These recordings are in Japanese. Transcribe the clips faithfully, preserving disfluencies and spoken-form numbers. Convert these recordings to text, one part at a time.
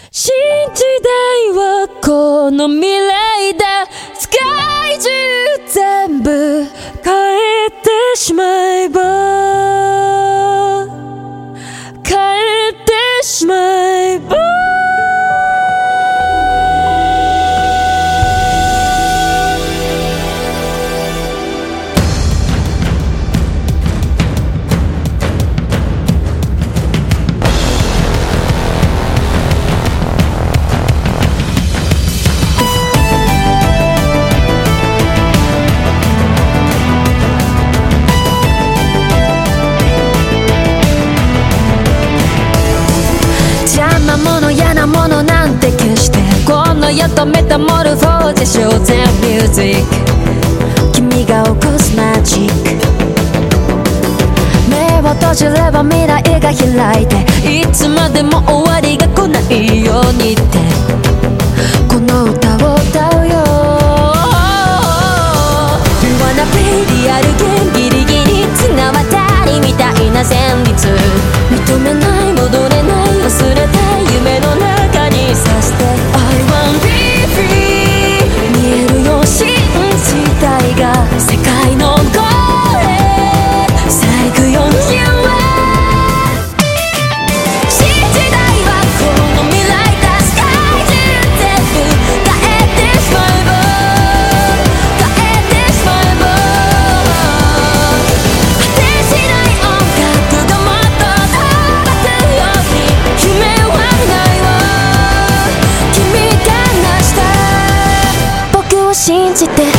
新時代はこの未来だ。世界中全部変えてしまえば、変えてしまえば。物嫌なものなんて消して、この世とメタモルフォーゼショーゼンミュージック、君が起こすマジック。目を閉じれば未来が開いて、いつまでも終わりが来ないようにって、この歌を歌うよ。 You wanna be リアルゲンギリギリ綱渡りみたいな旋律、認めない戻れない忘れたい夢の中にさして I wanna be free 見えるよ信じたいが世界の声さあ行くよ You are 新時代はこの未来だ。世界中全部変えてしまえば、変えてしまえば、果てしない音楽がもっと飛ばすように夢はないわ。君が成した僕を信じて。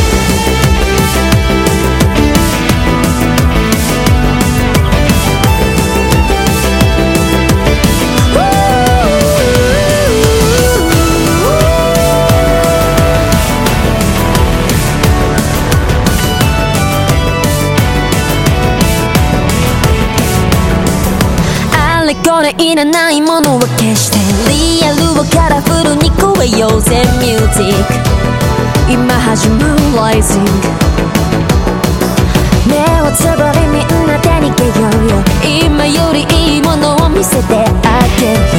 あれこれいらないものは消して、リアルをカラフルに超えようぜミュージック。今始まるライジング、目をつぶりみんなで逃げようよ。今よりいいものを見せてあげる。